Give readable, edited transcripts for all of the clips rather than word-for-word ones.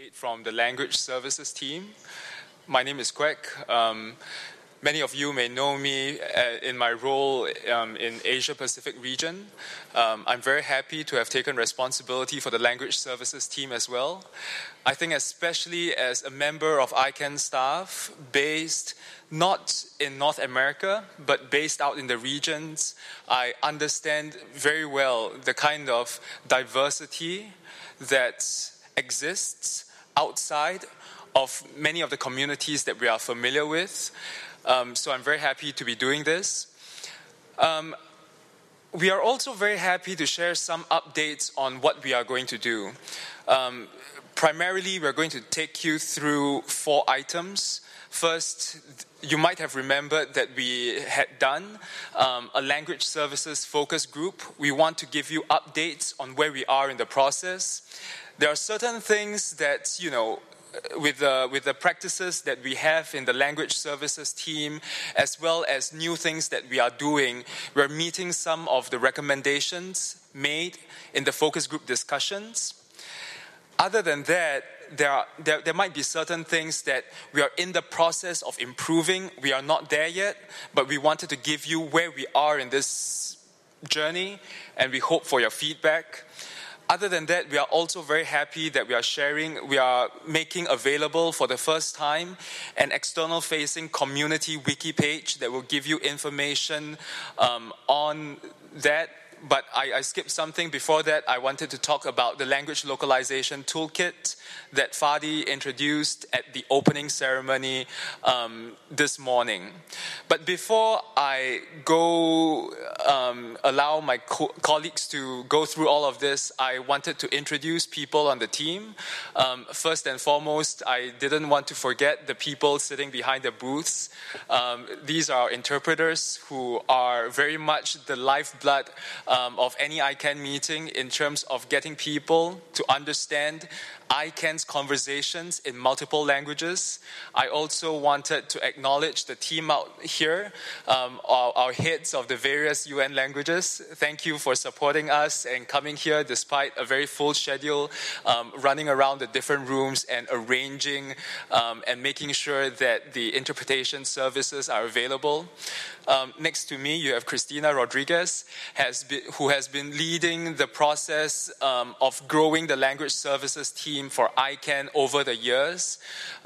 update from the Language Services team. My name is Kwek. Many of you may know me in my role in Asia Pacific region. I'm very happy to have taken responsibility for the Language Services team as well. I think especially as a member of ICANN staff based not in North America, but based out in the regions, I understand very well the kind of diversity that exists outside of many of the communities that we are familiar with. So I'm very happy to be doing this. We are also very happy to share some updates on what we are going to do. Primarily, we're going to take you through 4 items. First, you might have remembered that we had done a language services focus group. We want to give you updates on where we are in the process. There are certain things that, with the practices that we have in the language services team, as well as new things that we are doing, we're meeting some of the recommendations made in the focus group discussions. Other than that, there might be certain things that we are in the process of improving. We are not there yet, but we wanted to give you where we are in this journey, and we hope for your feedback. Other than that, we are also very happy that we are making available for the first time an external-facing community wiki page that will give you information on that. But I skipped something before that. I wanted to talk about the language localization toolkit that Fadi introduced at the opening ceremony this morning. But before I go allow my colleagues to go through all of this, I wanted to introduce people on the team. First and foremost, I didn't want to forget the people sitting behind the booths. These are interpreters who are very much the lifeblood of any ICANN meeting in terms of getting people to understand ICANN's conversations in multiple languages. I also wanted to acknowledge the team out here, our heads of the various UN languages. Thank you for supporting us and coming here despite a very full schedule, running around the different rooms and arranging and making sure that the interpretation services are available. Next to me, you have Cristina Rodriguez, who has been leading the process of growing the language services team for ICANN over the years.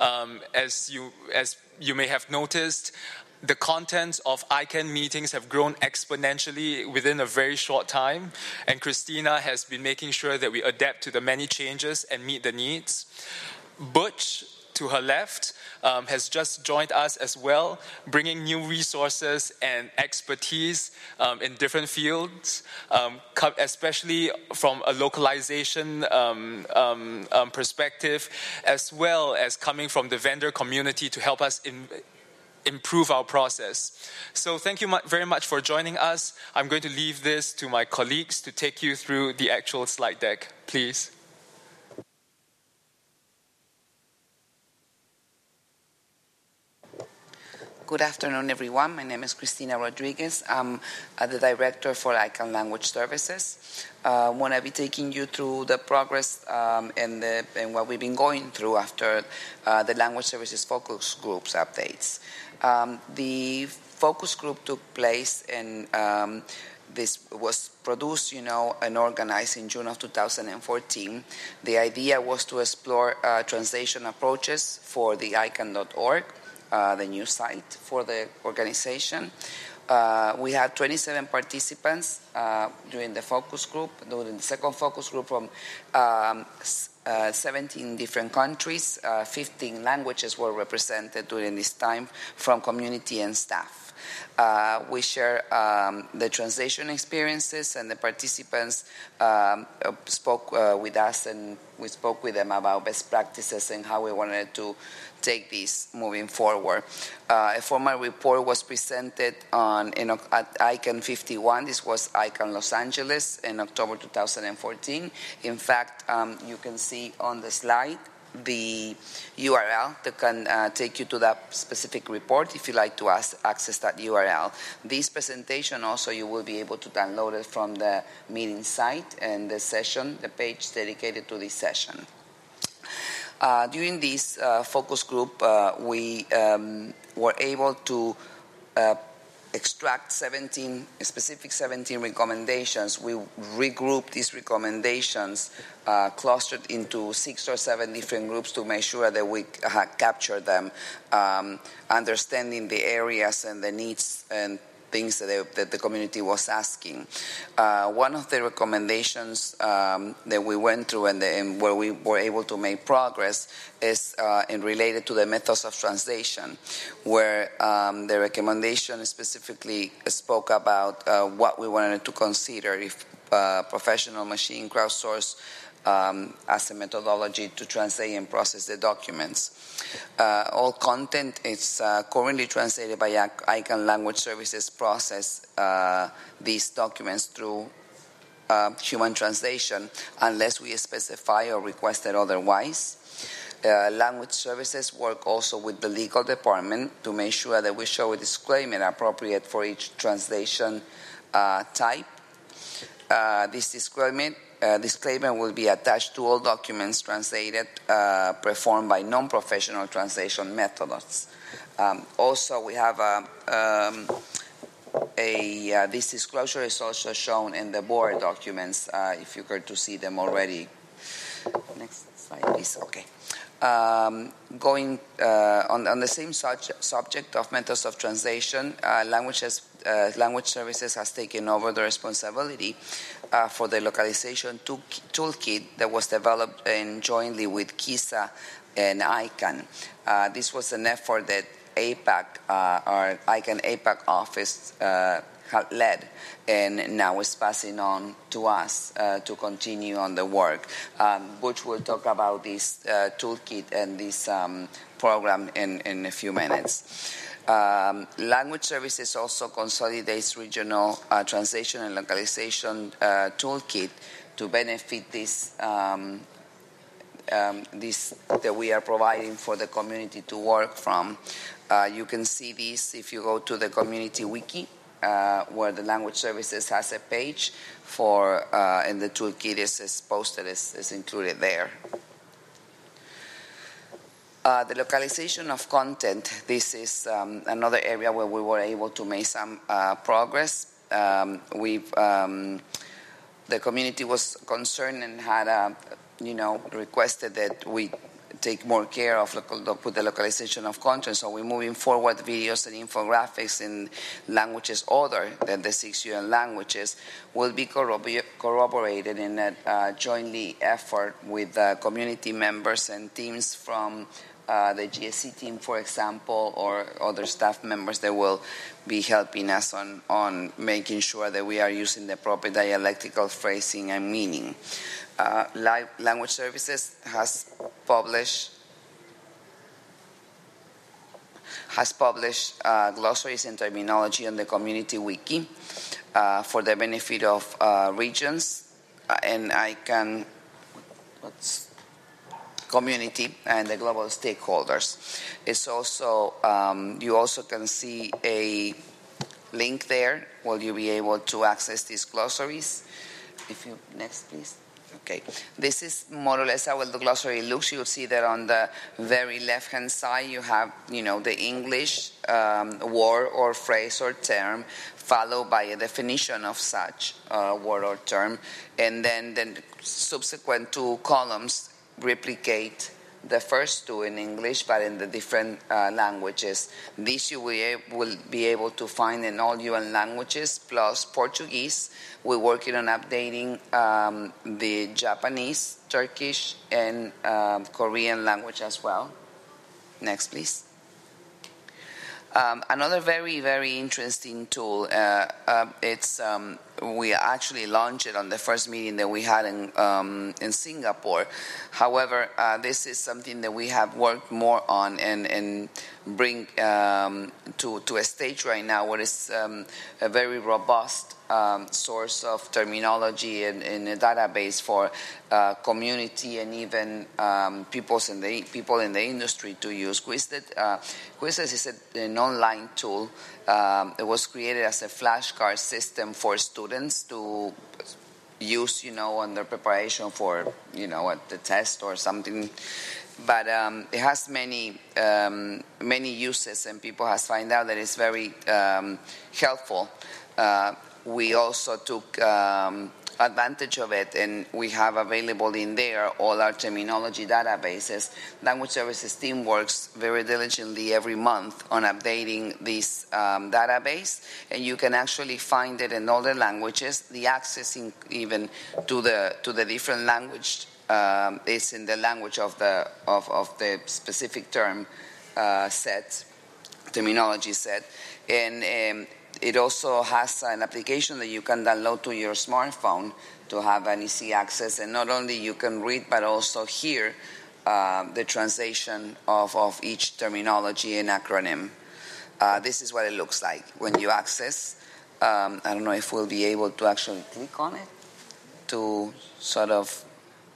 As you may have noticed, the contents of ICANN meetings have grown exponentially within a very short time, and Cristina has been making sure that we adapt to the many changes and meet the needs. Butch, to her left, has just joined us as well, bringing new resources and expertise in different fields, especially from a localization perspective, as well as coming from the vendor community to help us improve our process. So thank you very much for joining us. I'm going to leave this to my colleagues to take you through the actual slide deck. Please. Good afternoon, everyone. My name is Cristina Rodriguez. I'm the Director for ICANN Language Services. I want to be taking you through the progress and what we've been going through after the Language Services Focus Groups updates. The focus group took place and this was produced, and organized in June of 2014. The idea was to explore translation approaches for the ICANN.org, the new site for the organization. We had 27 participants during the focus group, during the second focus group from 17 different countries. 15 languages were represented during this time from community and staff. We share the translation experiences, and the participants spoke with us, and we spoke with them about best practices and how we wanted to take this moving forward. A formal report was presented at ICANN 51. This was ICANN Los Angeles in October 2014. In fact, you can see on the slide the URL that can take you to that specific report if you like to access that URL. This presentation also you will be able to download it from the meeting site and the session, the page dedicated to this session. During this focus group, we were able to extract 17 recommendations. We regrouped these recommendations, clustered into 6 or 7 different groups to make sure that we captured them, understanding the areas and the needs and things that the community was asking. One of the recommendations that we went through and where we were able to make progress is related to the methods of translation, where the recommendation specifically spoke about what we wanted to consider if professional machine crowdsource as a methodology to translate and process the documents. All content is currently translated by ICANN Language Services process these documents through human translation unless we specify or request it otherwise. Language Services work also with the legal department to make sure that we show a disclaimer appropriate for each translation type. This disclaimer will be attached to all documents translated performed by non-professional translation methods. Also, we have this disclosure is also shown in the board documents, if you care to see them already. Next slide, please. Okay. Going on the same subject of methods of translation, Language Services has taken over the responsibility for the localization toolkit that was developed jointly with KISA and ICANN. This was an effort that APAC, our ICANN APAC office, had led, and now is passing on to us to continue on the work. Butch will talk about this toolkit and this program in a few minutes. Language Services also consolidates regional translation and localization toolkit to benefit this that we are providing for the community to work from. You can see this if you go to the community wiki, where the Language Services has a page for, and the toolkit is posted, is included there. The localization of content, this is another area where we were able to make some progress. The community was concerned and had, requested that we take more care of the localization of content. So we're moving forward videos and infographics in languages other than the 6 UN languages will be corroborated in a jointly effort with community members and teams from the GSC team, for example, or other staff members that will be helping us on making sure that we are using the proper dialectical phrasing and meaning. Language Services has published glossaries and terminology on the community wiki for the benefit of regions and ICANN community and the global stakeholders. It's also you also can see a link there where you'll be able to access these glossaries. If you next, please. Okay, this is more or less how the glossary looks. You'll see that on the very left-hand side you have, the English word or phrase or term, followed by a definition of such word or term, and then the subsequent 2 columns replicate the first 2 in English, but in the different languages. This you will be able to find in all UN languages, plus Portuguese. We're working on updating the Japanese, Turkish, and Korean language as well. Next, please. Another very, very interesting tool. We actually launched it on the first meeting that we had in Singapore. However, this is something that we have worked more on and bring to a stage right now where it's a very robust source of terminology and a database for community and even people in the industry to use. Quizlet is an online tool. It was created as a flashcard system for students to use, on their preparation for, the test or something. but it has many uses, and people has found out that it's very helpful. We also took advantage of it, and we have available in there all our terminology databases. Language Services team works very diligently every month on updating this database, and you can actually find it in all the languages. The access even to the different language is in the language of the specific terminology set, and it also has an application that you can download to your smartphone to have an easy access, and not only you can read but also hear the translation of each terminology and acronym. This is what it looks like when you access. I don't know if we'll be able to actually click on it to sort of...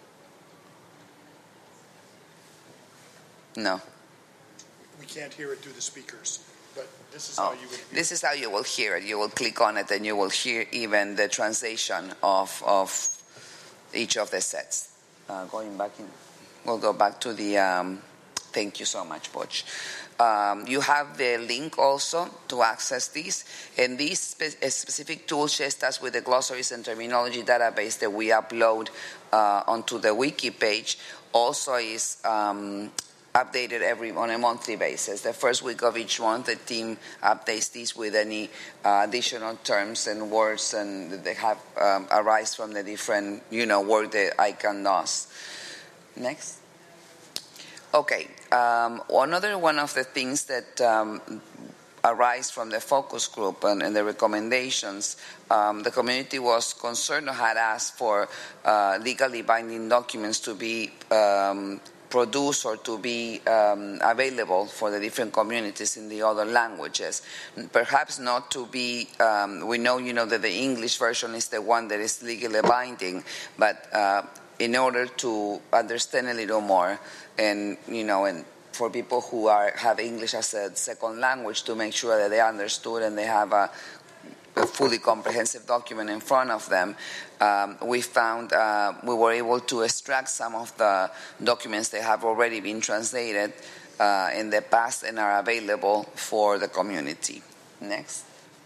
No. We can't hear it through the speakers. But this is how you would. This is how you will hear it. You will click on it, and you will hear even the translation of each of the sets. Going back in, we'll go back to the. Thank you so much, Butch. You have the link also to access these, and this specific tool shares us with the glossaries and terminology database that we upload onto the wiki page. Also is. Updated on a monthly basis. The first week of each month, the team updates these with any additional terms and words and they have arise from the different, work the ICANN does. Next. Okay. Another one of the things that arise from the focus group and the recommendations, the community was concerned or had asked for legally binding documents to be produced or to be available for the different communities in the other languages. Perhaps not to be, we know, that the English version is the one that is legally binding, but in order to understand a little more and for people who have English as a second language to make sure that they understood and they have a fully comprehensive document in front of them, we found we were able to extract some of the documents that have already been translated in the past and are available for the community. Next.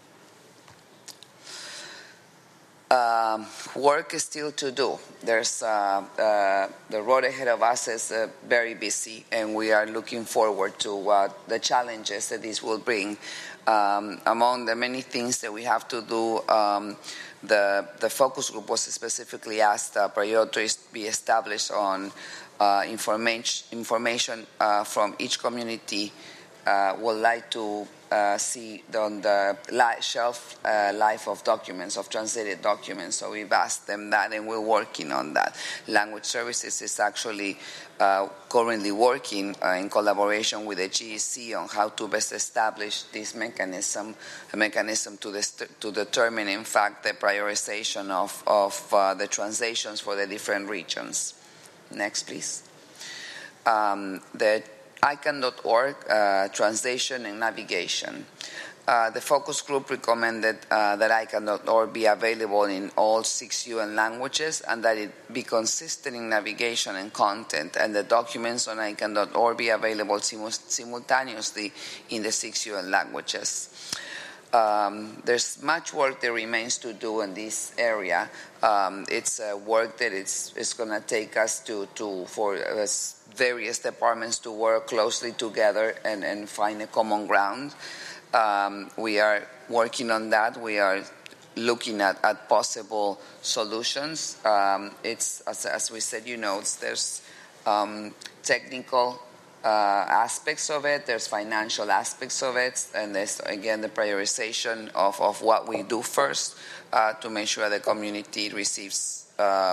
Work is still to do. There's the road ahead of us is very busy, and we are looking forward to the challenges that this will bring. Among the many things that we have to do, the focus group was specifically asked priorities be established on information from each community would like to see on the shelf life of documents, of translated documents. So we've asked them that, and we're working on that. Language Services is actually currently working in collaboration with the GEC on how to best establish this mechanism, a mechanism to determine, in fact, the prioritization of the translations for the different regions. Next, please. The ICANN.org translation and navigation. The focus group recommended that ICANN.org be available in all 6 UN languages and that it be consistent in navigation and content, and the documents on ICANN.org be available simultaneously in the 6 UN languages. There's much work that remains to do in this area. It's work that it's going to take us for various departments to work closely together and find a common ground. We are working on that. We are looking at possible solutions. It's as we said, there's technical aspects of it, there's financial aspects of it, and there's again the prioritization of what we do first to make sure the community receives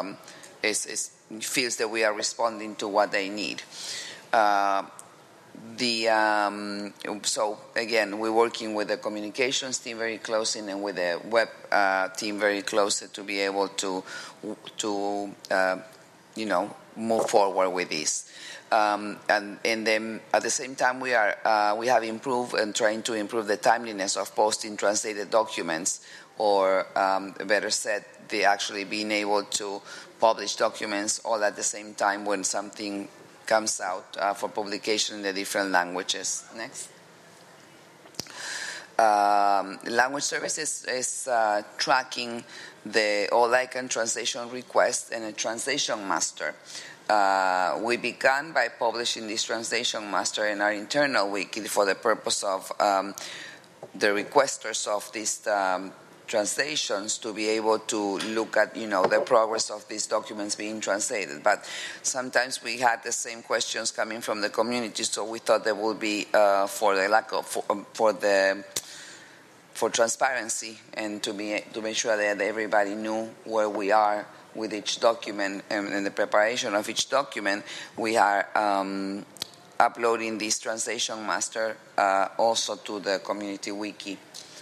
feels that we are responding to what they need. So again, we're working with the communications team very closely and with the web team very closely to be able to move forward with this. And then at the same time, we have improved and trying to improve the timeliness of posting translated documents, or better said, they actually being able to publish documents all at the same time when something comes out for publication in the different languages. Next. Language Services is tracking all ICANN translation requests and a translation master. We began by publishing this translation master in our internal wiki for the purpose of the requesters of these translations to be able to look at, the progress of these documents being translated. But sometimes we had the same questions coming from the community, so we thought there would be for transparency and to make sure that everybody knew where we are with each document and in the preparation of each document, we are uploading this translation master also to the community wiki.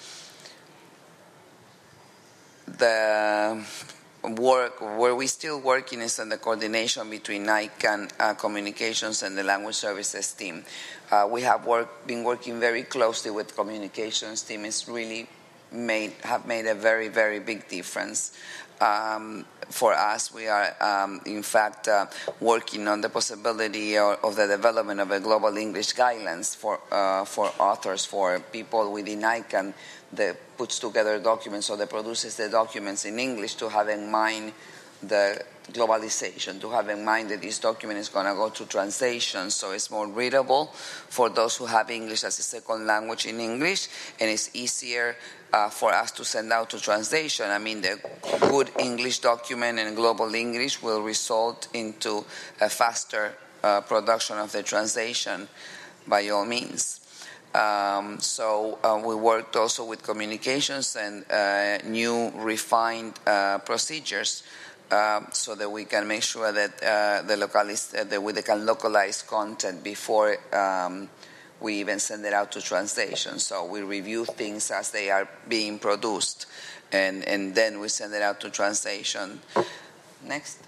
The work where we're still working is on the coordination between ICANN communications and the language services team. We have been working very closely with communications team. It's really have made a very, very big difference. For us, we are, in fact, working on the possibility of the development of a global English guidelines for authors, for people within ICANN that puts together documents or that produces the documents in English, to have in mind the globalization, to have in mind that this document is going to go to translation, so it's more readable for those who have English as a second language in English, and it's easier for us to send out to translation. I mean, the good English document in global English will result into a faster production of the translation by all means. So we worked also with communications and new refined procedures so that we can make sure that that we can localize content before we even send it out to translation. So we review things as they are being produced, and then we send it out to translation. Next.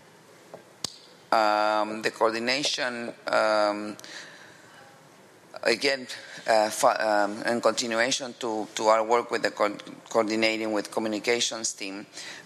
The coordination, again, in continuation to our work with the coordinating with communications team,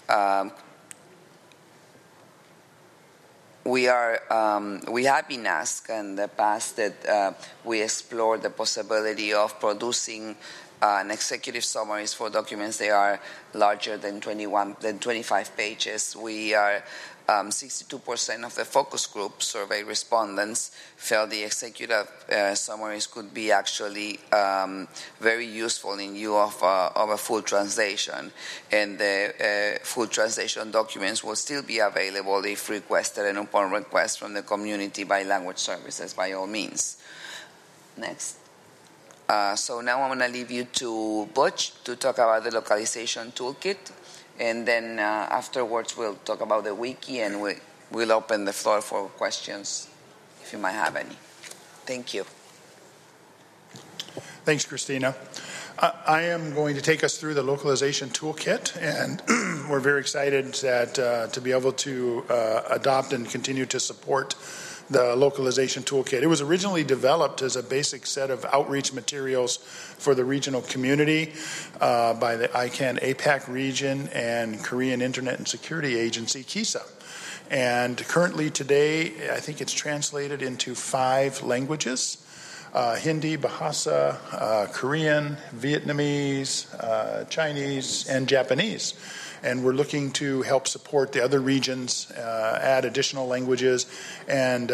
we have been asked in the past that we explore the possibility of producing an executive summaries for documents that are larger than 25 pages. We are 62% of the focus group survey respondents felt the executive summaries could be actually very useful in view of a full translation, and the full translation documents will still be available if requested and upon request from the community by language services, by all means. Next. So now I'm going to leave you to Butch to talk about the localization toolkit. And then afterwards, we'll talk about the wiki, and we'll open the floor for questions if you might have any. Thank you. Thanks, Christina. I am going to take us through the localization toolkit, and we're very excited that to be able to adopt and continue to support the localization toolkit. It was originally developed as a basic set of outreach materials for the regional community by the ICANN APAC region and Korean Internet and Security Agency, KISA. And currently today, I think it's translated into 5 languages: Hindi, Bahasa, Korean, Vietnamese, Chinese, and Japanese. And we're looking to help support the other regions, add additional languages, and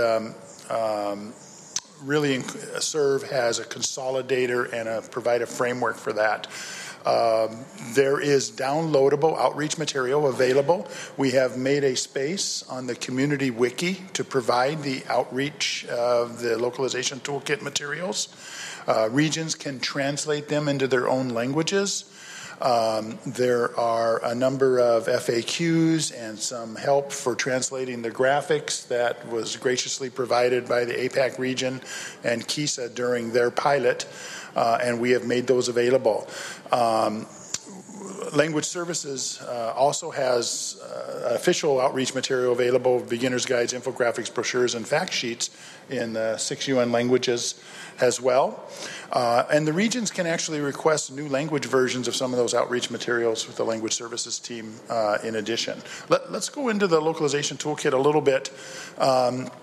really serve as a consolidator and provide a framework for that. There is downloadable outreach material available. We have made a space on the community wiki to provide the outreach of the localization toolkit materials. Regions can translate them into their own languages. There are a number of FAQs and some help for translating the graphics that was graciously provided by the APAC region and KISA during their pilot, and we have made those available. Language Services also has official outreach material available: beginner's guides, infographics, brochures, and fact sheets in 6 UN languages as well. And the regions can actually request new language versions of some of those outreach materials with the Language Services team in addition. Let's go into the localization toolkit a little bit.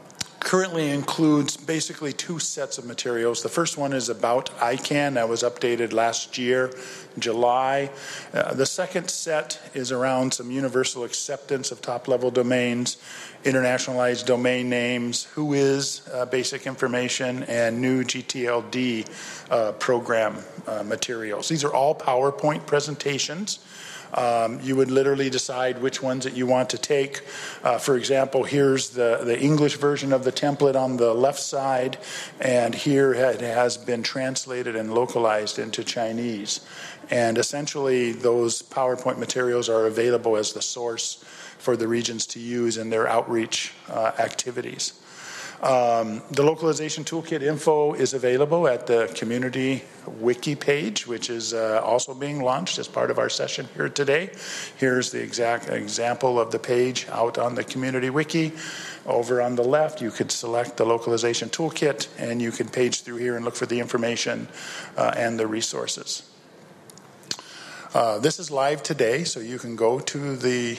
currently includes basically two sets of materials. The first one is about ICANN. That was updated last year, July. The second set is around some universal acceptance of top-level domains, internationalized domain names, WHOIS basic information, and new GTLD program materials. These are all PowerPoint presentations. You would literally decide which ones that you want to take. For example, here's the English version of the template on the left side, and here it has been translated and localized into Chinese. And essentially, those PowerPoint materials are available as the source for the regions to use in their outreach activities. The localization toolkit info is available at the community wiki page, which is also being launched as part of our session here today. Here's the exact example of the page out on the community wiki. Over on the left, you could select the localization toolkit, and you can page through here and look for the information and the resources. This is live today, so you can go to the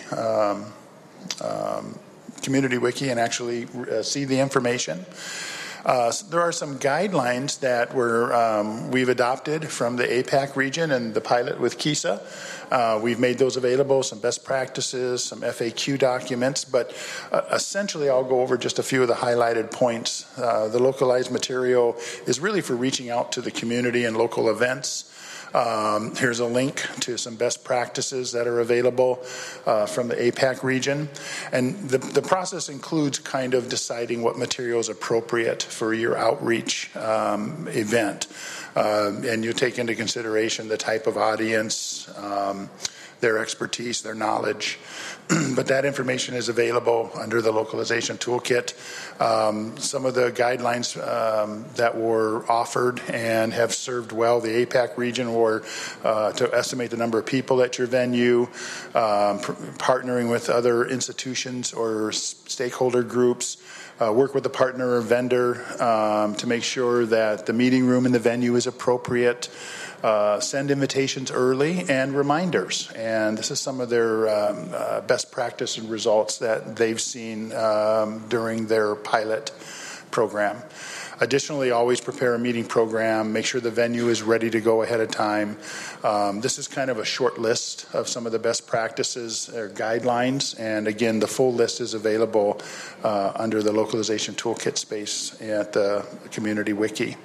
community wiki and actually see the information. There are some guidelines that we've adopted from the APAC region and the pilot with KISA. We've made those available, some best practices, some FAQ documents, but essentially I'll go over just a few of the highlighted points. The localized material is really for reaching out to the community and local events. Here's a link to some best practices that are available from the APAC region. And the process includes kind of deciding what material is appropriate for your outreach event. And you take into consideration the type of audience, their expertise, their knowledge. But that information is available under the localization toolkit. Some of the guidelines that were offered and have served well the APAC region were to estimate the number of people at your venue, partnering with other institutions or stakeholder groups, work with the partner or vendor to make sure that the meeting room in the venue is appropriate, send invitations early, and reminders. And this is some of their best practice and results that they've seen during their pilot program. Additionally, always prepare a meeting program, make sure the venue is ready to go ahead of time. This is kind of a short list of some of the best practices or guidelines, and again, the full list is available under the localization toolkit space at the community wiki.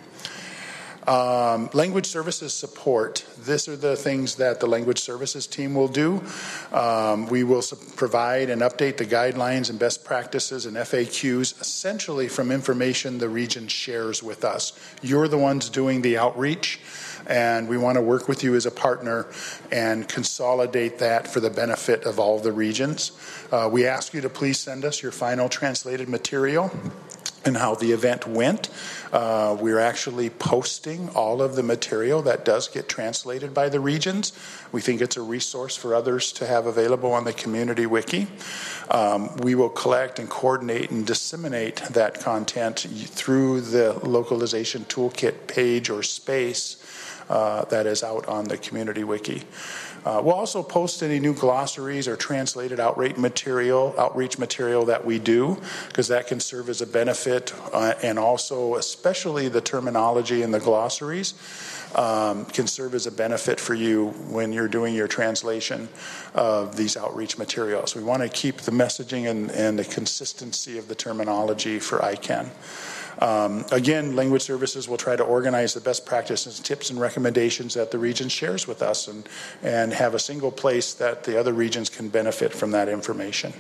Language services support. These are the things that the language services team will do. We will provide and update the guidelines and best practices and FAQs essentially from information the region shares with us. You're the ones doing the outreach, and we want to work with you as a partner and consolidate that for the benefit of all the regions. We ask you to please send us your final translated material and how the event went. We're actually posting all of the material that does get translated by the regions. We think it's a resource for others to have available on the community wiki. We will collect and coordinate and disseminate that content through the localization toolkit page or space that is out on the community wiki. We'll also post any new glossaries or translated outreach material that we do, because that can serve as a benefit, and also especially the terminology in the glossaries can serve as a benefit for you when you're doing your translation of these outreach materials. We want to keep the messaging and the consistency of the terminology for ICANN. Again, language services will try to organize the best practices, tips, and recommendations that the region shares with us and have a single place that the other regions can benefit from that information.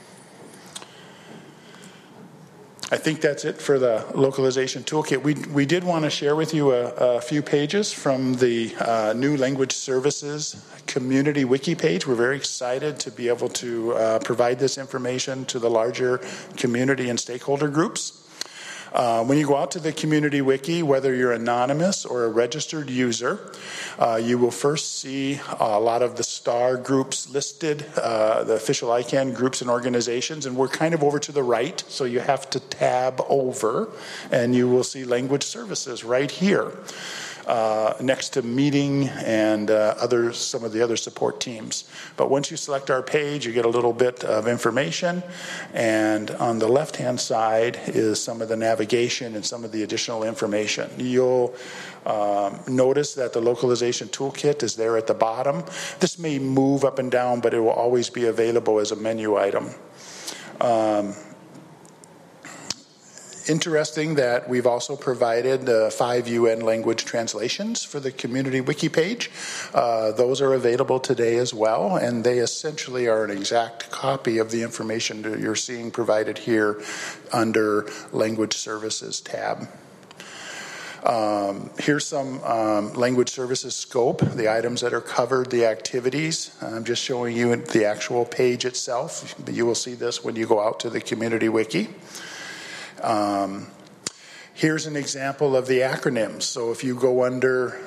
I think that's it for the localization toolkit. We did want to share with you a few pages from the new language services community wiki page. We're very excited to be able to provide this information to the larger community and stakeholder groups. When you go out to the community wiki, whether you're anonymous or a registered user, you will first see a lot of the STAR groups listed, the official ICANN groups and organizations, and we're kind of over to the right, so you have to tab over, and you will see language services right here. next to meeting and some of the other support teams. But once you select our page, you get a little bit of information, and on the left-hand side is some of the navigation and some of the additional information. You'll notice that the localization toolkit is there at the bottom. This may move up and down, but it will always be available as a menu item. Interesting that we've also provided 5 UN language translations for the community wiki page. Those are available today as well, and they essentially are an exact copy of the information that you're seeing provided here under Language Services tab. Here's some language services scope, the items that are covered, the activities. I'm just showing you the actual page itself, but you will see this when you go out to the community wiki. Here's an example of the acronyms. So if you go under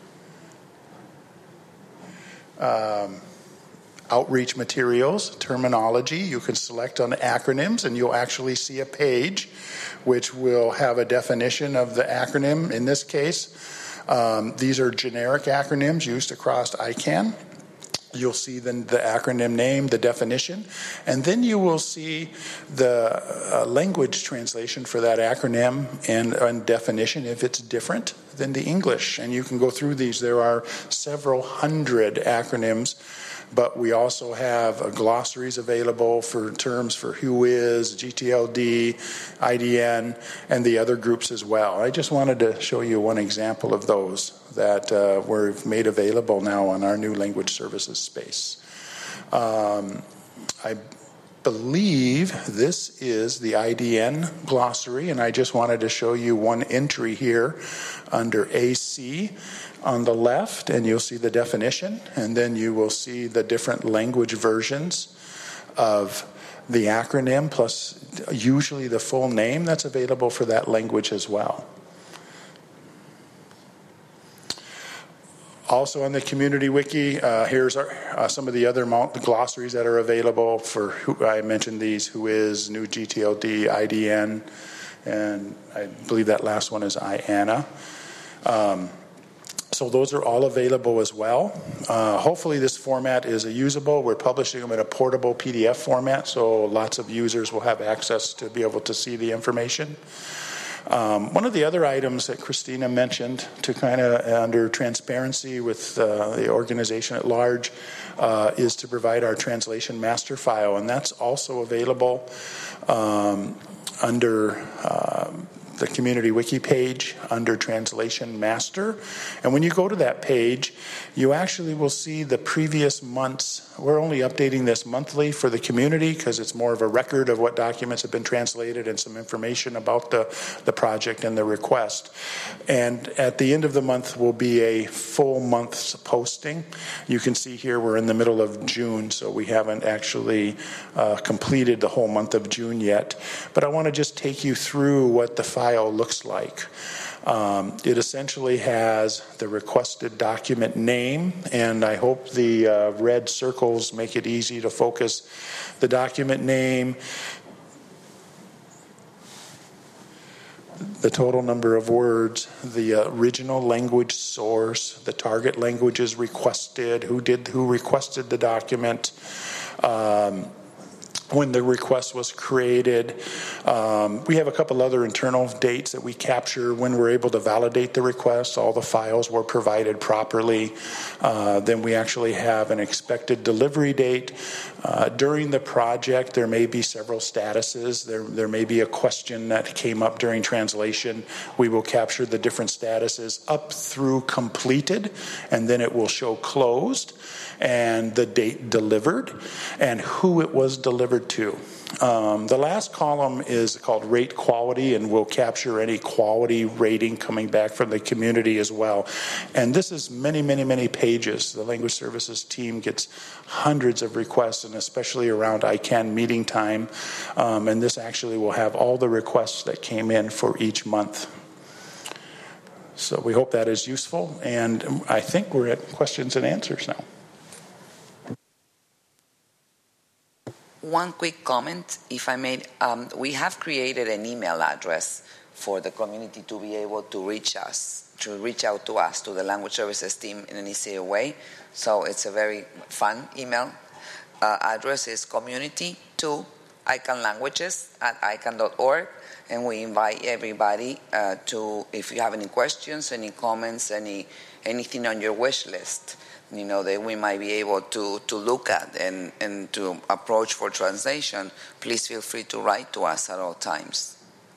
outreach materials, terminology, you can select on acronyms, and you'll actually see a page which will have a definition of the acronym. In this case, these are generic acronyms used across ICANN. You'll see the acronym name, the definition, and then you will see the language translation for that acronym and definition if it's different than the English. And you can go through these. There are several hundred acronyms, but we also have glossaries available for terms for WHOIS, GTLD, IDN, and the other groups as well. I just wanted to show you one example of those that we've made available now on our new language services space. I believe this is the IDN glossary, and I just wanted to show you one entry here under AC on the left, and you'll see the definition, and then you will see the different language versions of the acronym, plus usually the full name that's available for that language as well. Also on the community wiki, here's some of the other glossaries that are available for who I mentioned these, WHOIS, new GTLD, IDN, and I believe that last one is IANA. So those are all available as well. Hopefully this format is usable. We're publishing them in a portable PDF format, so lots of users will have access to be able to see the information. One of the other items that Christina mentioned to kind of under transparency with the organization at large is to provide our translation master file, and that's also available under the community wiki page under translation master. And when you go to that page, you actually will see the previous months. We're only updating this monthly for the community because it's more of a record of what documents have been translated and some information about the project and the request. And at the end of the month will be a full month's posting. You can see here we're in the middle of June, so we haven't actually completed the whole month of June yet. But I want to just take you through what the file looks like. It essentially has the requested document name, and I hope the red circles make it easy to focus. The document name, the total number of words, the original language source, the target languages requested, who requested the document, when the request was created. We have a couple other internal dates that we capture when we're able to validate the request. All the files were provided properly. Then we actually have an expected delivery date. During the project, there may be several statuses. There may be a question that came up during translation. We will capture the different statuses up through completed, and then it will show closed, and the date delivered, and who it was delivered to. The last column is called rate quality, and we'll capture any quality rating coming back from the community as well. And this is many, many, many pages. The language services team gets hundreds of requests, and especially around ICANN meeting time. And this actually will have all the requests that came in for each month. So we hope that is useful, and I think we're at questions and answers now. One quick comment, if I may. We have created an email address for the community to be able to reach out to us, to the language services team in an easier way. So it's a very fun email. Address is community2icanlanguages@ican.org, and we invite everybody to, if you have any questions, any comments, anything on your wish list, that we might be able to look at and to approach for translation, please feel free to write to us at all times.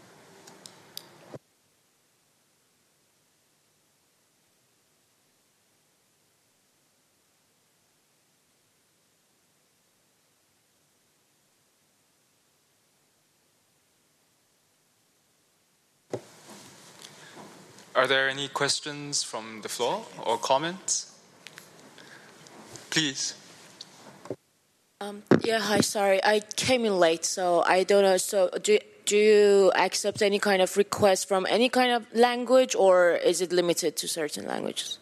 Are there any questions from the floor or comments? Please. Hi, sorry. I came in late, so I don't know. So do you accept any kind of request from any kind of language, or is it limited to certain languages?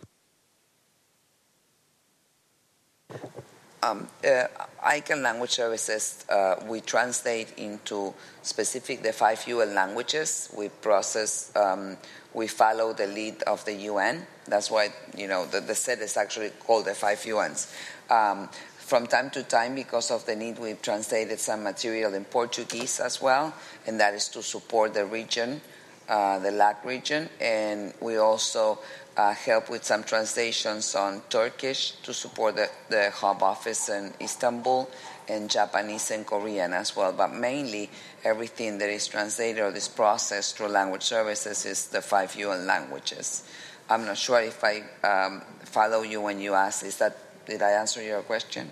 ICANN Language Services, we translate into the 5 UN languages. We process, we follow the lead of the UN. That's why, the set is actually called the 5 UNs. From time to time, because of the need, we've translated some material in Portuguese as well, and that is to support the region, the LAC region, and we also help with some translations on Turkish to support the hub office in Istanbul, and Japanese and Korean as well. But mainly, everything that is translated or is processed through language services is the 5 UN languages. I'm not sure if I follow you when you ask. Did I answer your question?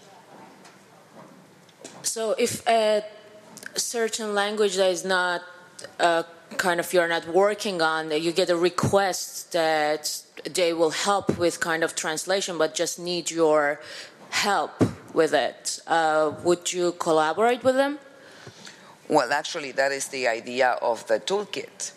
So if a certain language that is not you're not working on, you get a request that they will help with kind of translation, but just need your help with it, would you collaborate with them? Well, actually, that is the idea of the toolkit.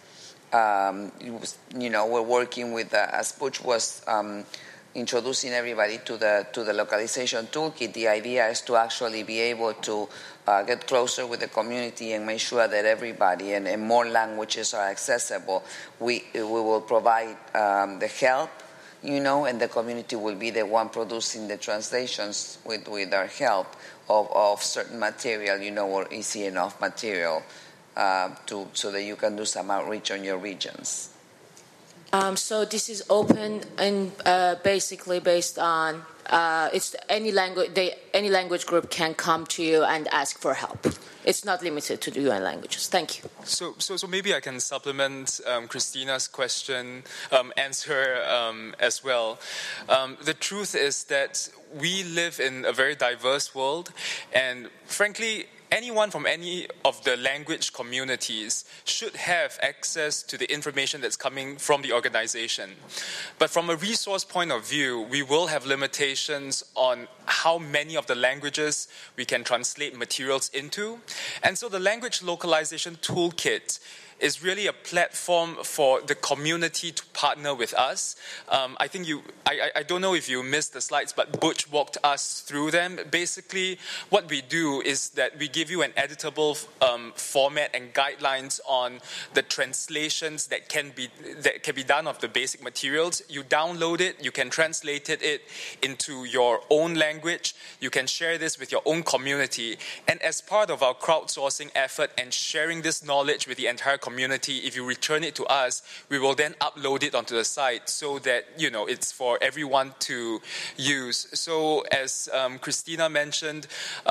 We're working with, as Butch was introducing everybody to the localization toolkit, the idea is to actually be able to get closer with the community and make sure that everybody and more languages are accessible. We will provide the help, and the community will be the one producing the translations with our help of certain material, or easy enough material so that you can do some outreach on your regions. So this is open and basically based on it's any language group can come to you and ask for help. It's not limited to the UN languages. Thank you. So maybe I can supplement Christina's question, answer as well. The truth is that we live in a very diverse world, and frankly, anyone from any of the language communities should have access to the information that's coming from the organization. But from a resource point of view, we will have limitations on how many of the languages we can translate materials into. And so the Language Localization Toolkit is really a platform for the community to partner with us. I think I don't know if you missed the slides, but Butch walked us through them. Basically, what we do is that we give you an editable format and guidelines on the translations that can be done of the basic materials. You download it, you can translate it into your own language. You can share this with your own community. And as part of our crowdsourcing effort and sharing this knowledge with the entire community, if you return it to us, we will then upload it onto the site so that, it's for everyone to use. So as Christina mentioned,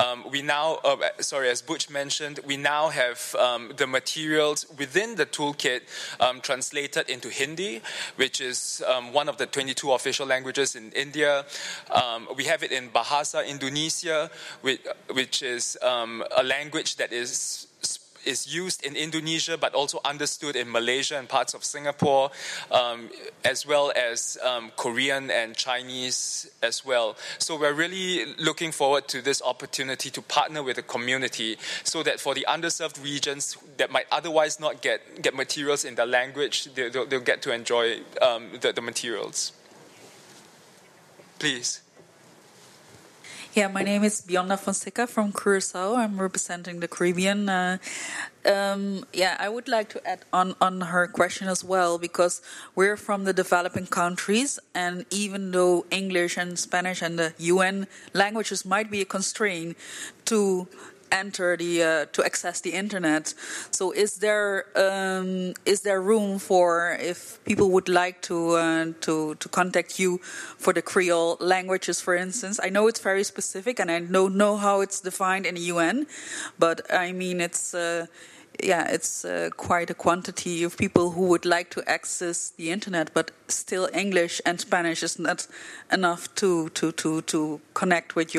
as Butch mentioned, we now have the materials within the toolkit translated into Hindi, which is one of the 22 official languages in India. We have it in Bahasa Indonesia, which is a language that is used in Indonesia but also understood in Malaysia and parts of Singapore, as well as Korean and Chinese as well. So we're really looking forward to this opportunity to partner with the community so that for the underserved regions that might otherwise not get materials in the language, they'll get to enjoy the materials. Please. Yeah, my name is Bionna Fonseca from Curacao. I'm representing the Caribbean. I would like to add on her question as well, because we're from the developing countries, and even though English and Spanish and the UN languages might be a constraint to enter to access the internet, so is there room for, if people would like to contact you for the Creole languages, for instance? I know it's very specific, and I don't know how it's defined in the UN, but I mean it's quite a quantity of people who would like to access the internet, but still English and Spanish is not enough to connect with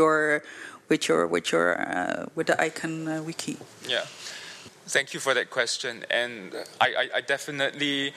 the ICANN wiki. Yeah, thank you for that question, and I definitely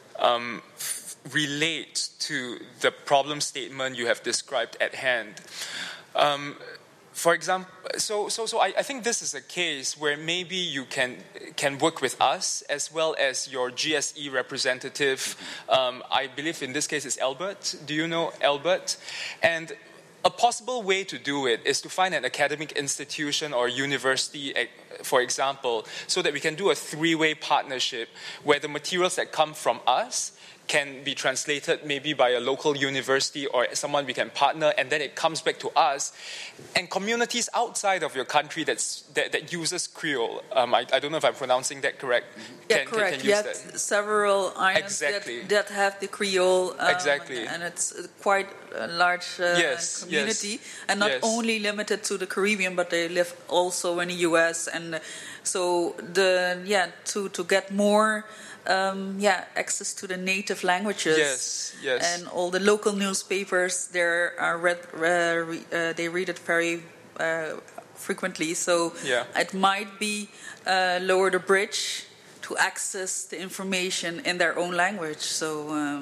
relate to the problem statement you have described at hand. For example, so I think this is a case where maybe you can work with us as well as your GSE representative. I believe in this case it's Albert. Do you know Albert? And a possible way to do it is to find an academic institution or university, for example, so that we can do a three-way partnership where the materials that come from us can be translated maybe by a local university or someone we can partner, and then it comes back to us. And communities outside of your country that uses Creole, I don't know if I'm pronouncing that correct. Correct. Can use that. Several islands that have the Creole, and it's quite a large community, and not only limited to the Caribbean, but they live also in the U.S. And so to get more access to the native languages. Yes. And all the local newspapers there are they read it very frequently. So it might be lower the bridge to access the information in their own language. So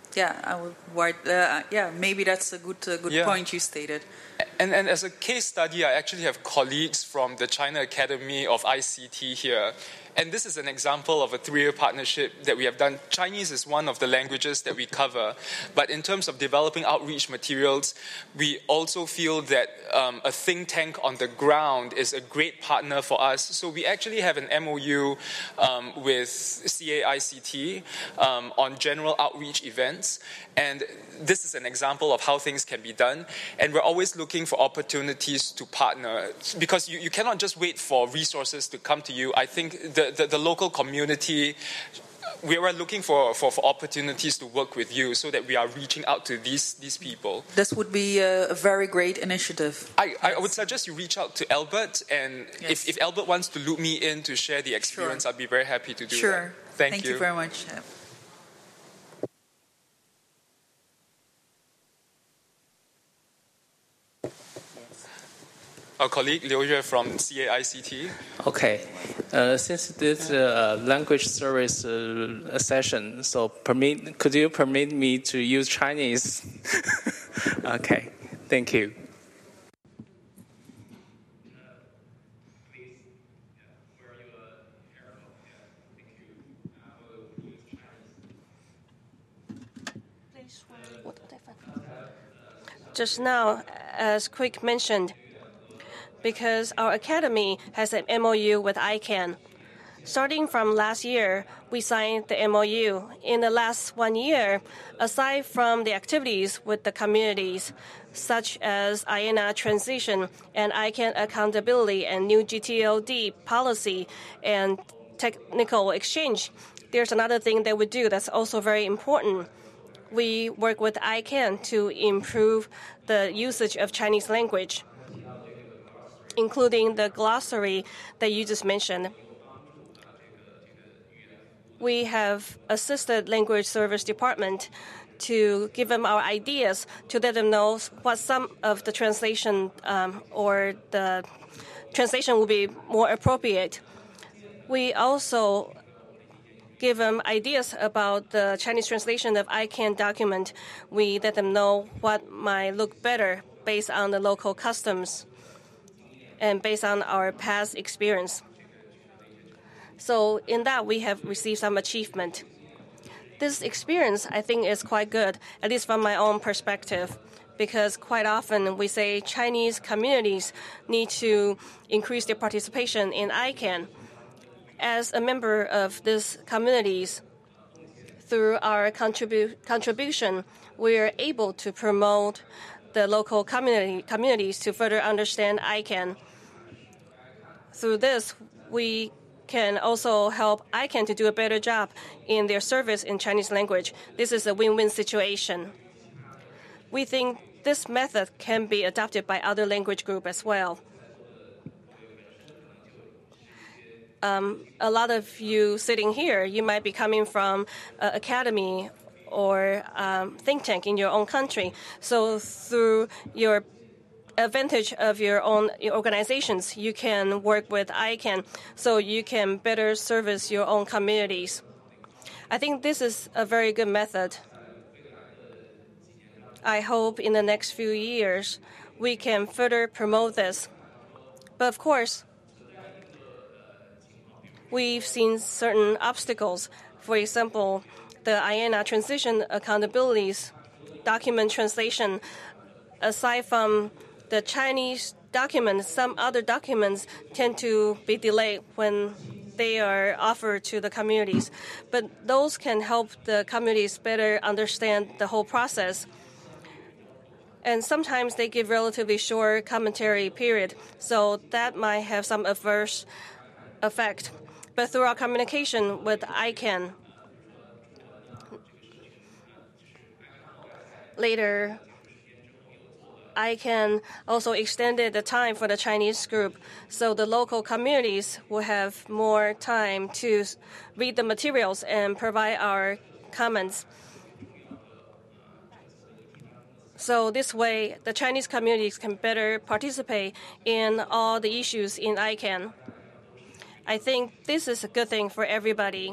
maybe that's a good point you stated. And as a case study, I actually have colleagues from the China Academy of ICT here. And this is an example of a three-year partnership that we have done. Chinese is one of the languages that we cover. But in terms of developing outreach materials, we also feel that a think tank on the ground is a great partner for us. So we actually have an MOU with CAICT on general outreach events. And this is an example of how things can be done. And we're always looking for opportunities to partner, because you cannot just wait for resources to come to you. I think the local community, we are looking for opportunities to work with you so that we are reaching out to these people. This would be a very great initiative. I would suggest you reach out to Albert, and if Albert wants to loop me in to share the experience, I'd be very happy to do that. Sure. Thank you very much. Our colleague Liu Yue from CAICT. Okay. Since this is a language service session, so could you permit me to use Chinese? Okay. Thank you. Just now, as Quick mentioned, because our academy has an MOU with ICANN. Starting from last year, we signed the MOU. In the last 1 year, aside from the activities with the communities, such as IANA transition and ICANN accountability and new GTLD policy and technical exchange, there's another thing that we do that's also very important. We work with ICANN to improve the usage of Chinese language, including the glossary that you just mentioned. We have assisted language service department to give them our ideas, to let them know what some of the translation or the translation will be more appropriate. We also give them ideas about the Chinese translation of ICANN document. We let them know what might look better based on the local customs and based on our past experience. So in that, we have received some achievement. This experience, I think, is quite good, at least from my own perspective, because quite often we say Chinese communities need to increase their participation in ICANN. As a member of these communities, through our contribution, we are able to promote the local communities to further understand ICANN. Through this, we can also help ICANN to do a better job in their service in Chinese language. This is a win-win situation. We think this method can be adopted by other language groups as well. A lot of you sitting here, you might be coming from an academy or think tank in your own country. So through your advantage of your own organizations, you can work with ICANN so you can better service your own communities. I think this is a very good method. I hope in the next few years we can further promote this. But of course, we've seen certain obstacles. For example, the IANA transition accountabilities, document translation. Aside from the Chinese documents, some other documents tend to be delayed when they are offered to the communities. But those can help the communities better understand the whole process. And sometimes they give relatively short commentary period, so that might have some adverse effect. But through our communication with ICANN, later, ICANN also extended the time for the Chinese group, so the local communities will have more time to read the materials and provide our comments. So this way, the Chinese communities can better participate in all the issues in ICANN. I think this is a good thing for everybody.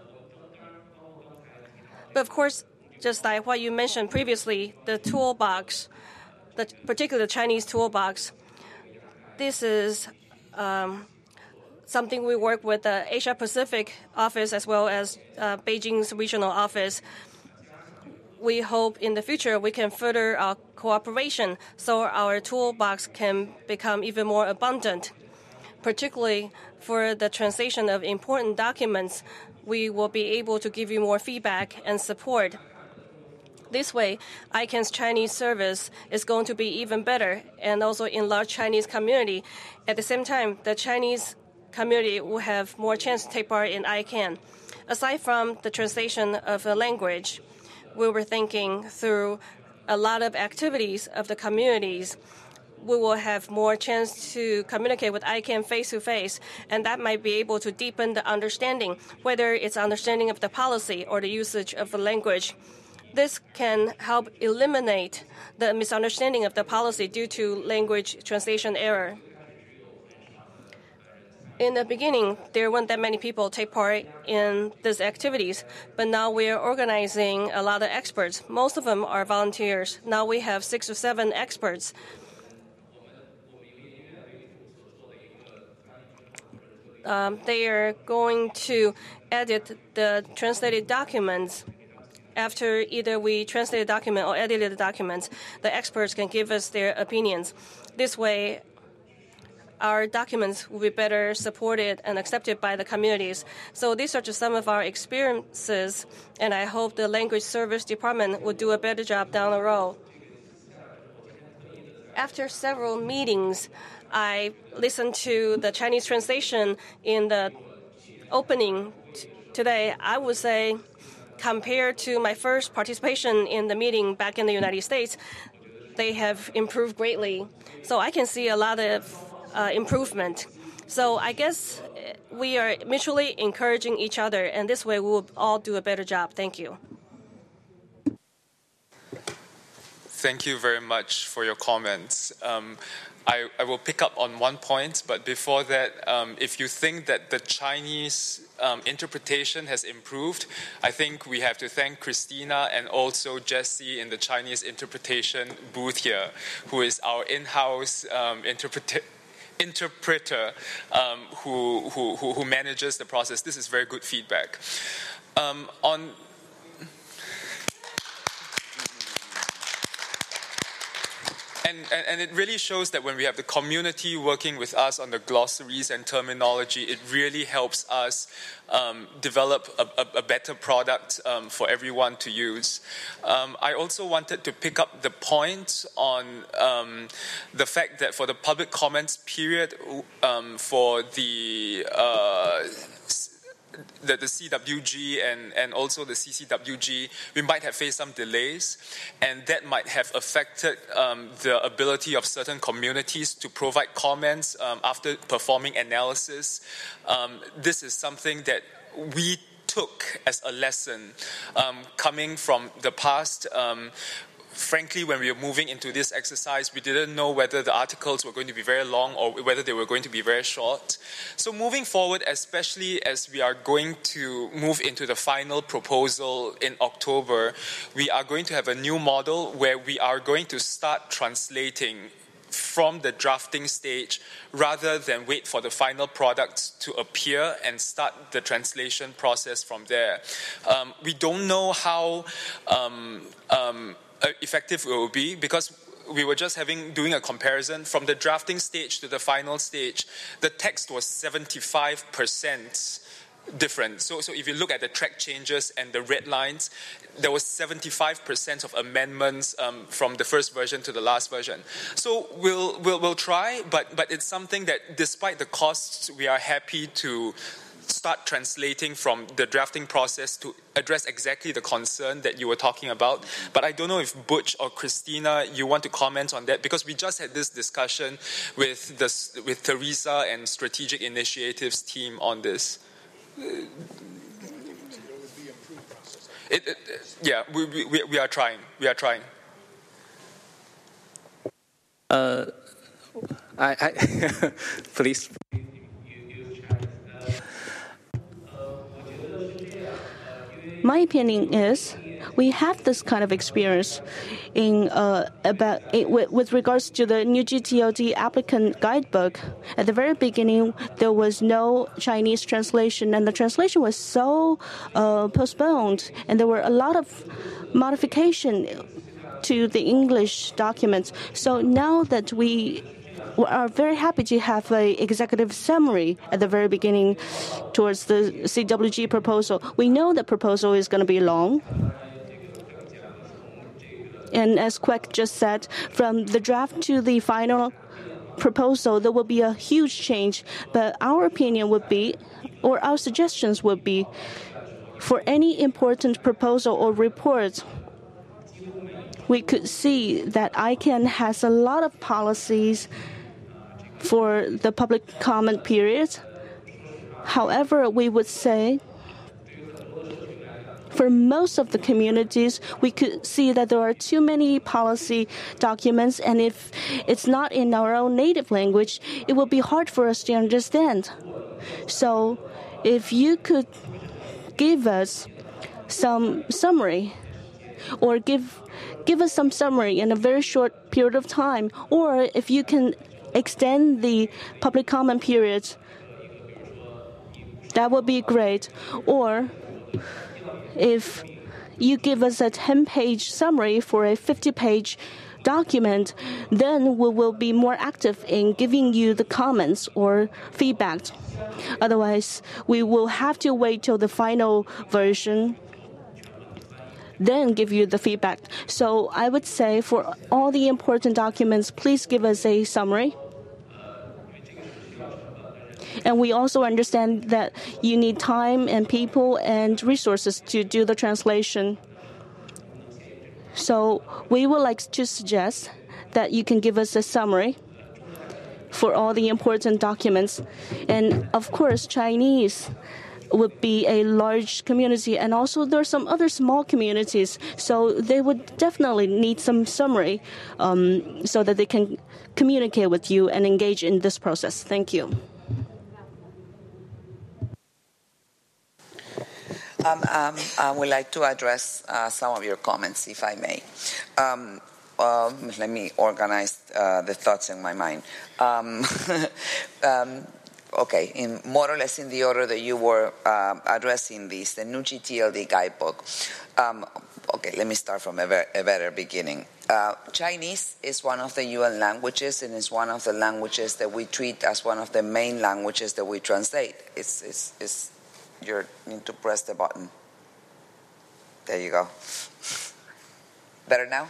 But of course, just like what you mentioned previously, the toolbox, particularly the Chinese toolbox, this is something we work with the Asia Pacific office as well as Beijing's regional office. We hope in the future we can further our cooperation so our toolbox can become even more abundant. Particularly for the translation of important documents, we will be able to give you more feedback and support. This way, ICANN's Chinese service is going to be even better and also enlarge Chinese community. At the same time, the Chinese community will have more chance to take part in ICANN. Aside from the translation of the language, we were thinking through a lot of activities of the communities, we will have more chance to communicate with ICANN face-to-face, and that might be able to deepen the understanding, whether it's understanding of the policy or the usage of the language. This can help eliminate the misunderstanding of the policy due to language translation error. In the beginning, there weren't that many people take part in these activities, but now we are organizing a lot of experts. Most of them are volunteers. Now we have 6 or 7 experts. They are going to edit the translated documents. After either we translate a document or edited the documents, the experts can give us their opinions. This way, our documents will be better supported and accepted by the communities. So these are just some of our experiences, and I hope the Language Service Department will do a better job down the road. After several meetings, I listened to the Chinese translation in the opening today. I would say, compared to my first participation in the meeting back in the United States, they have improved greatly. So I can see a lot of improvement. So I guess we are mutually encouraging each other, and this way we will all do a better job. Thank you. Thank you very much for your comments. I will pick up on one point, but before that, if you think that the Chinese interpretation has improved, I think we have to thank Christina and also Jessie in the Chinese interpretation booth here, who is our in-house interpreter who manages the process. This is very good feedback. And it really shows that when we have the community working with us on the glossaries and terminology, it really helps us develop a better product for everyone to use. I also wanted to pick up the point on the fact that for the public comments period for the CWG and also the CCWG, we might have faced some delays, and that might have affected the ability of certain communities to provide comments after performing analysis. This is something that we took as a lesson coming from the past. Frankly, when we were moving into this exercise, we didn't know whether the articles were going to be very long or whether they were going to be very short. So moving forward, especially as we are going to move into the final proposal in October, we are going to have a new model where we are going to start translating from the drafting stage rather than wait for the final product to appear and start the translation process from there. We don't know how effective it will be, because we were just doing a comparison from the drafting stage to the final stage. The text was 75% different. So if you look at the track changes and the red lines, there was 75% of amendments from the first version to the last version. So we'll try, but it's something that despite the costs, we are happy to start translating from the drafting process to address exactly the concern that you were talking about. But I don't know if Butch or Christina, you want to comment on that, because we just had this discussion with Teresa and Strategic Initiatives team on this. We are trying. We are trying. Please. My opinion is we have this kind of experience with regards to the new GTLD applicant guidebook. At the very beginning, there was no Chinese translation, and the translation was so postponed, and there were a lot of modification to the English documents. So now that we are very happy to have an executive summary at the very beginning towards the CWG proposal. We know the proposal is going to be long. And as Kwek just said, from the draft to the final proposal, there will be a huge change. But our opinion would be, or our suggestions would be, for any important proposal or report, we could see that ICANN has a lot of policies for the public comment period. However, we would say for most of the communities, we could see that there are too many policy documents, and if it's not in our own native language, it will be hard for us to understand. So if you could give us some summary, or give us some summary in a very short period of time, or if you can extend the public comment period, that would be great. Or if you give us a 10-page summary for a 50-page document, then we will be more active in giving you the comments or feedback. Otherwise, we will have to wait till the final version, then give you the feedback. So I would say for all the important documents, please give us a summary. And we also understand that you need time and people and resources to do the translation. So we would like to suggest that you can give us a summary for all the important documents. And of course, Chinese would be a large community, and also there are some other small communities, so they would definitely need some summary so that they can communicate with you and engage in this process. Thank you. I would like to address some of your comments, if I may. Let me organize the thoughts in my mind. Okay, in more or less in the order that you were addressing this, the new GTLD guidebook. Okay, let me start from a better beginning. Chinese is one of the UN languages, and it's one of the languages that we treat as one of the main languages that we translate. You need to press the button. There you go. Better now?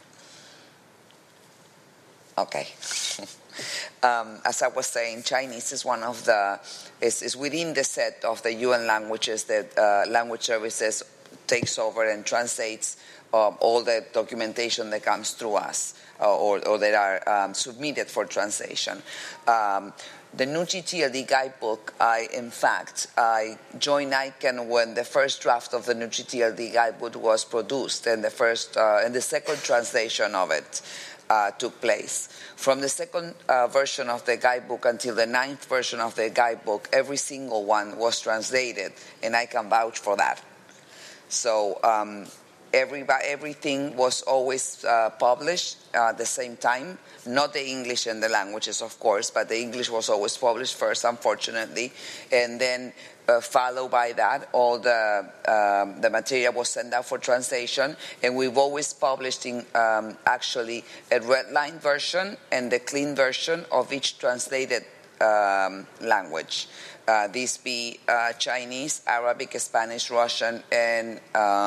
Okay. As I was saying, Chinese is one of the is within the set of the UN languages that Language Services takes over and translates all the documentation that comes through us or that are submitted for translation. The new GTLD guidebook, I joined ICANN when the first draft of the new GTLD guidebook was produced, and the second translation of it took place. From the second version of the guidebook until the 9th version of the guidebook, every single one was translated, and I can vouch for that. So everything was always published at the same time, not the English and the languages, of course, but the English was always published first, unfortunately, and then followed by that, all the material was sent out for translation, and we've always published in actually a red line version and the clean version of each translated language. These be Chinese, Arabic, Spanish, Russian, and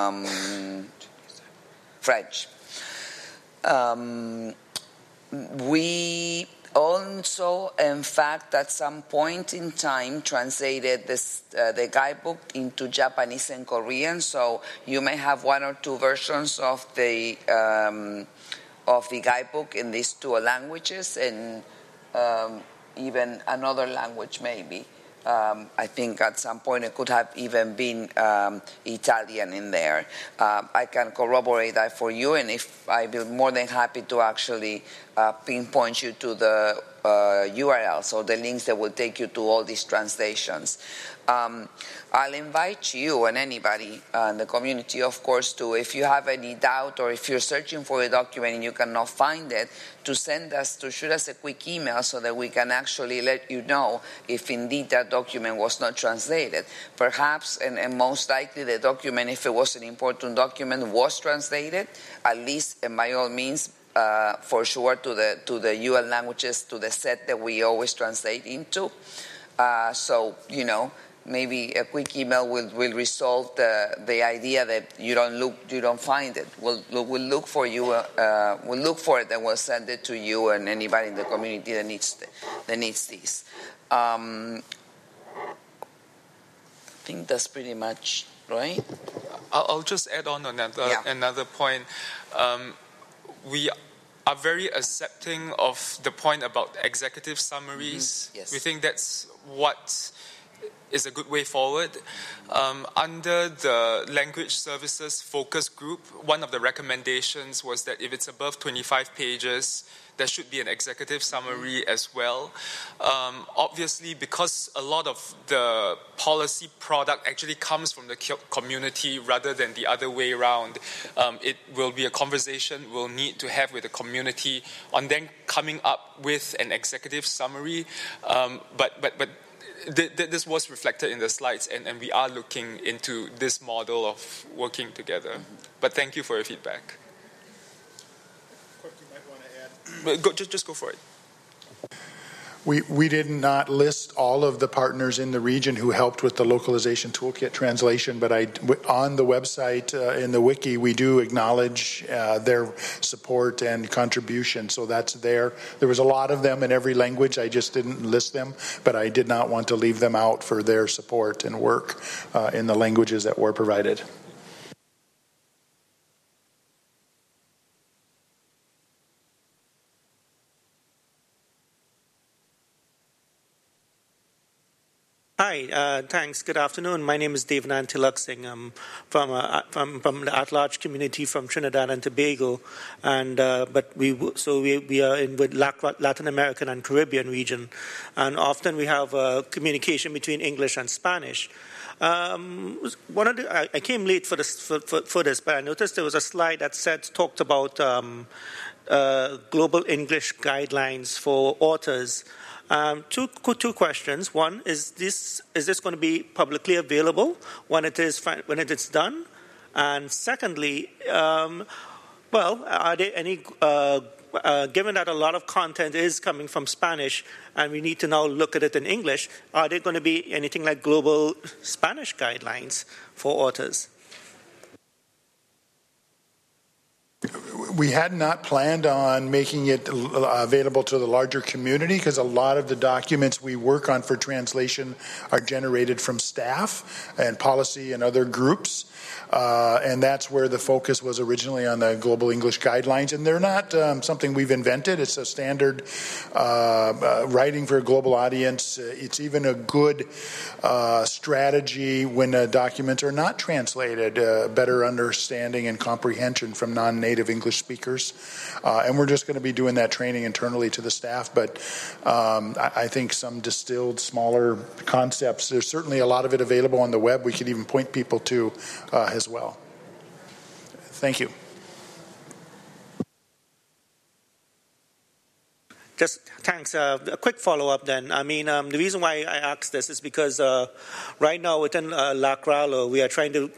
French. We also, in fact, at some point in time, translated the guidebook into Japanese and Korean. So you may have one or two versions of the guidebook in these two languages, and even another language maybe. I think at some point it could have even been Italian in there. I can corroborate that for you, and if I'd be more than happy to actually pinpoint you to the URLs or the links that will take you to all these translations. I'll invite you and anybody in the community, of course, to, if you have any doubt or if you're searching for a document and you cannot find it, to shoot us a quick email so that we can actually let you know if indeed that document was not translated. Perhaps, and most likely, the document, if it was an important document, was translated, at least, and by all means, for sure, to the UN languages, to the set that we always translate into. So, maybe a quick email will resolve the idea that you don't find it. We'll look for you. We'll look for it and we'll send it to you and anybody in the community that needs these. I think that's pretty much right. I'll just add on another point. We are very accepting of the point about executive summaries. Mm-hmm. Yes. We think that's what is a good way forward. Under the Language Services Focus Group, one of the recommendations was that if it's above 25 pages, there should be an executive summary as well. Obviously, because a lot of the policy product actually comes from the community rather than the other way around, it will be a conversation we'll need to have with the community on then coming up with an executive summary. But this was reflected in the slides, and we are looking into this model of working together. But thank you for your feedback. Just go for it. We did not list all of the partners in the region who helped with the localization toolkit translation, but on the website, in the wiki, we do acknowledge their support and contribution, so that's there. There was a lot of them in every language. I just didn't list them, but I did not want to leave them out for their support and work in the languages that were provided. Hi, thanks. Good afternoon. My name is Devanand Tilak Singh. I'm from the at-large community from Trinidad and Tobago, and but we are in with Latin American and Caribbean region, and often we have communication between English and Spanish. I came late for this, but I noticed there was a slide that talked about global English guidelines for authors. Two questions. One, is this going to be publicly available when it is done? And secondly, are there any, given that a lot of content is coming from Spanish and we need to now look at it in English, are there going to be anything like global Spanish guidelines for authors? We had not planned on making it available to the larger community because a lot of the documents we work on for translation are generated from staff and policy and other groups. And that's where the focus was originally on the Global English Guidelines. And they're not something we've invented. It's a standard writing for a global audience. It's even a good strategy when documents are not translated, better understanding and comprehension from non-native English speakers. And we're just going to be doing that training internally to the staff. But I think some distilled, smaller concepts, there's certainly a lot of it available on the web. We could even point people to as well. Thank you. Just thanks. A quick follow-up then. I mean, the reason why I asked this is because right now within LACRALO, we are trying to,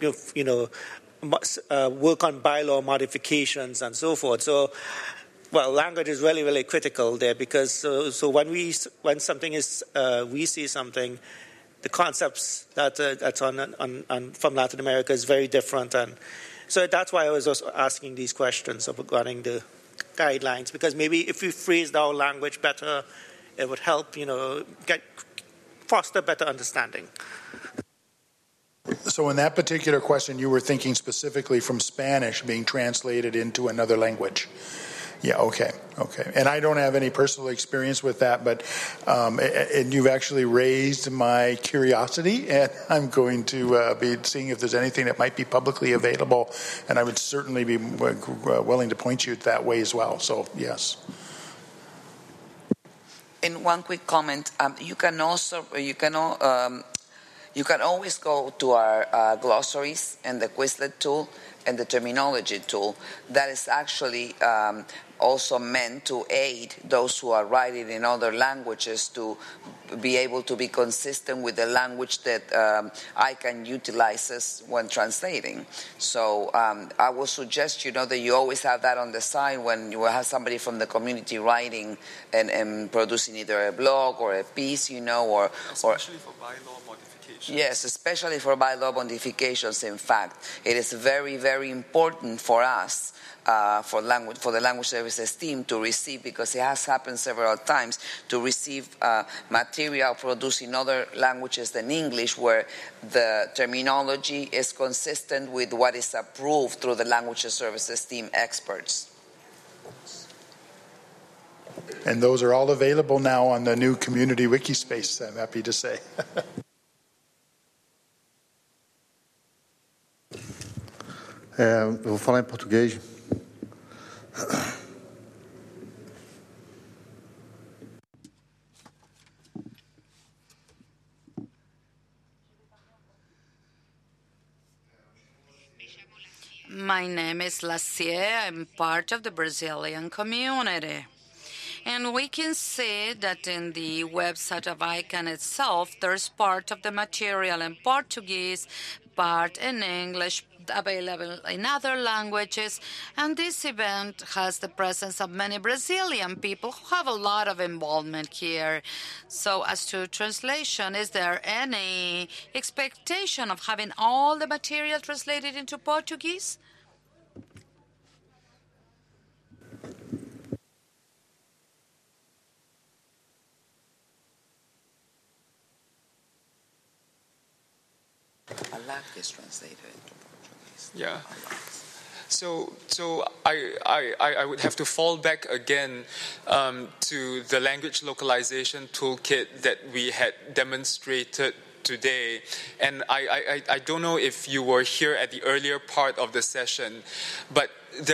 work on bylaw modifications and so forth. So, language is really, really critical there because so when something is we see something, the concepts that's on from Latin America is very different, and so that's why I was also asking these questions regarding the guidelines, because maybe if we phrased our language better, it would help, foster better understanding. So in that particular question, you were thinking specifically from Spanish being translated into another language. Yeah, okay. And I don't have any personal experience with that, but and you've actually raised my curiosity, and I'm going to be seeing if there's anything that might be publicly available, and I would certainly be willing to point you that way as well. So, yes. And one quick comment: you can always go to our glossaries and the Quizlet tool and the terminology tool. That is actually also meant to aid those who are writing in other languages to be able to be consistent with the language that ICANN utilizes when translating. So I will suggest, that you always have that on the side when you have somebody from the community writing and producing either a blog or a piece, or especially for bylaw modifications. Yes, especially for bylaw modifications. In fact, it is very, very important for us, for the language services team to receive, because it has happened several times, to receive material produced in other languages than English where the terminology is consistent with what is approved through the language services team experts. And those are all available now on the new community wiki space, I'm happy to say. Vou falar em português. My name is Lacier. I'm part of the Brazilian community. And we can see that in the website of ICANN itself, there's part of the material in Portuguese, part in English, available in other languages. And this event has the presence of many Brazilian people who have a lot of involvement here. So as to translation, is there any expectation of having all the material translated into Portuguese? A lot is translated into Portuguese. Yeah. So I would have to fall back again to the language localization toolkit that we had demonstrated today. And I don't know if you were here at the earlier part of the session, but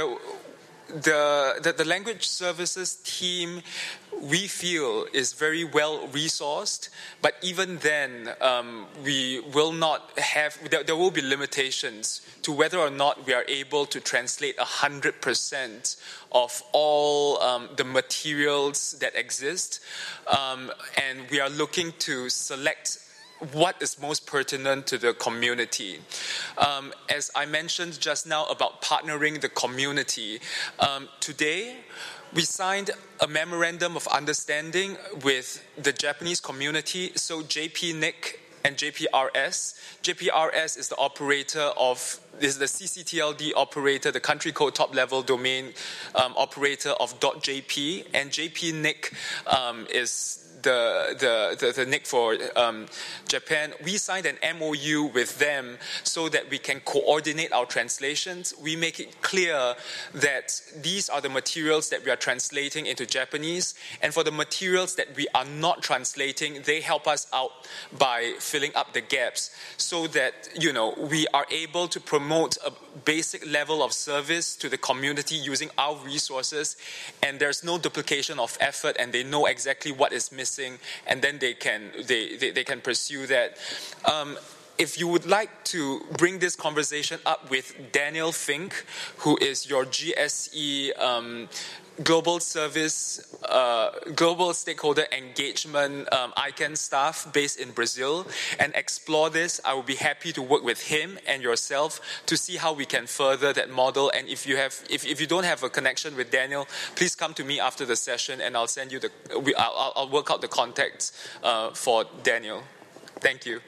the language services team, we feel, is very well resourced, but even then we will not have, there will be limitations to whether or not we are able to translate 100% of all the materials that exist, and we are looking to select what is most pertinent to the community. As I mentioned just now about partnering the community, today we signed a memorandum of understanding with the Japanese community, so JPNIC and JPRS. JPRS is the operator is the CCTLD operator, the country code top level domain operator of .jp, and JPNIC is the NIC for Japan. We signed an MOU with them so that we can coordinate our translations. We make it clear that these are the materials that we are translating into Japanese, and for the materials that we are not translating, they help us out by filling up the gaps so that, we are able to promote a basic level of service to the community using our resources, and there's no duplication of effort, and they know exactly what is missing, and then they can pursue that. If you would like to bring this conversation up with Daniel Fink, who is your GSE Global Service, Global Stakeholder Engagement ICANN staff based in Brazil, and explore this, I will be happy to work with him and yourself to see how we can further that model. And if you don't have a connection with Daniel, please come to me after the session, and I'll send you I'll work out the contacts for Daniel. Thank you.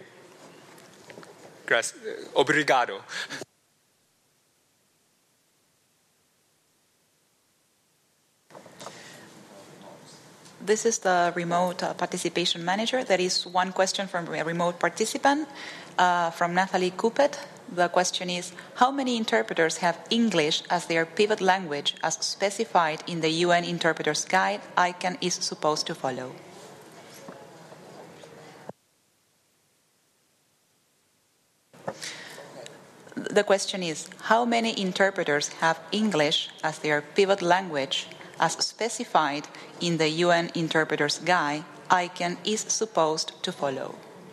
Obrigado. This is the remote participation manager. There is one question from a remote participant, from Nathalie Coupet. The question is, how many interpreters have English as their pivot language as specified in the UN Interpreters Guide ICANN is supposed to follow? The question is, how many interpreters have English as their pivot language as specified in the UN Interpreters Guide ICANN is supposed to follow?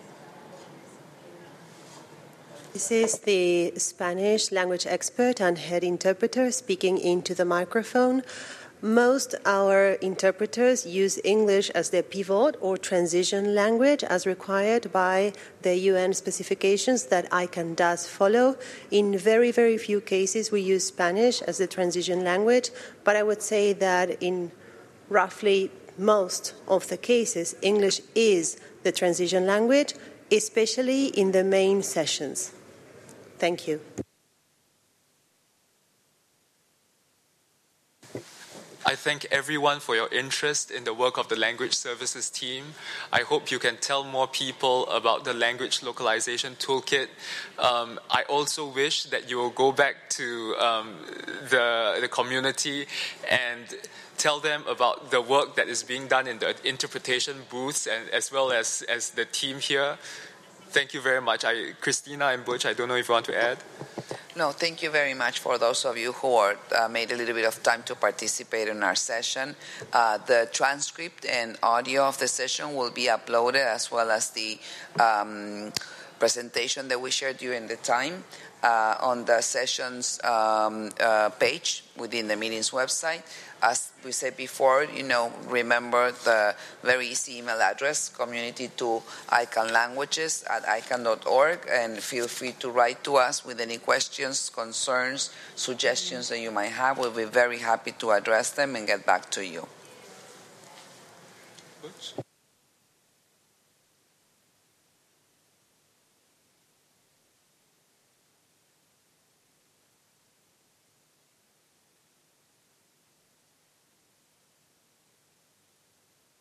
This is the Spanish language expert and head interpreter speaking into the microphone. Most our interpreters use English as their pivot or transition language as required by the UN specifications that ICANN does follow. In very, very few cases we use Spanish as the transition language, but I would say that in roughly most of the cases, English is the transition language, especially in the main sessions. Thank you. I thank everyone for your interest in the work of the Language Services team. I hope you can tell more people about the Language Localization Toolkit. I also wish that you will go back to the community and tell them about the work that is being done in the interpretation booths, and as well as the team here. Thank you very much. Christina and Butch, I don't know if you want to add. No, thank you very much for those of you who are, made a little bit of time to participate in our session. The transcript and audio of the session will be uploaded, as well as the presentation that we shared during the time on the sessions page within the meeting's website. As we said before, remember the very easy email address, community2icanlanguages@icann.org, and feel free to write to us with any questions, concerns, suggestions that you might have. We'll be very happy to address them and get back to you.